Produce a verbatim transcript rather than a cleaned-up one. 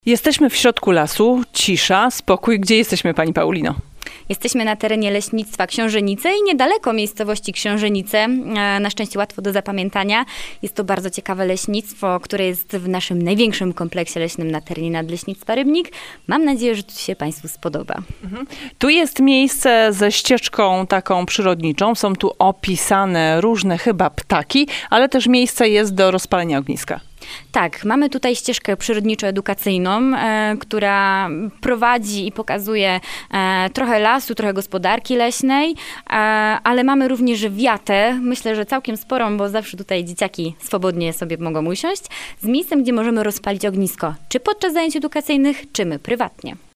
Jesteśmy w środku lasu, cisza, spokój. Gdzie jesteśmy, pani Paulino? Jesteśmy na terenie leśnictwa Książenice i niedaleko miejscowości Książenice. Na szczęście łatwo do zapamiętania. Jest to bardzo ciekawe leśnictwo, które jest w naszym największym kompleksie leśnym na terenie Nadleśnictwa Rybnik. Mam nadzieję, że tu się państwu spodoba. Mhm. Tu jest miejsce ze ścieżką taką przyrodniczą. Są tu opisane różne chyba ptaki, ale też miejsce jest do rozpalenia ogniska. Tak, mamy tutaj ścieżkę przyrodniczo-edukacyjną, e, która prowadzi i pokazuje e, trochę lasu, trochę gospodarki leśnej, e, ale mamy również wiatę, myślę, że całkiem sporą, bo zawsze tutaj dzieciaki swobodnie sobie mogą usiąść, z miejscem, gdzie możemy rozpalić ognisko, czy podczas zajęć edukacyjnych, czy my prywatnie.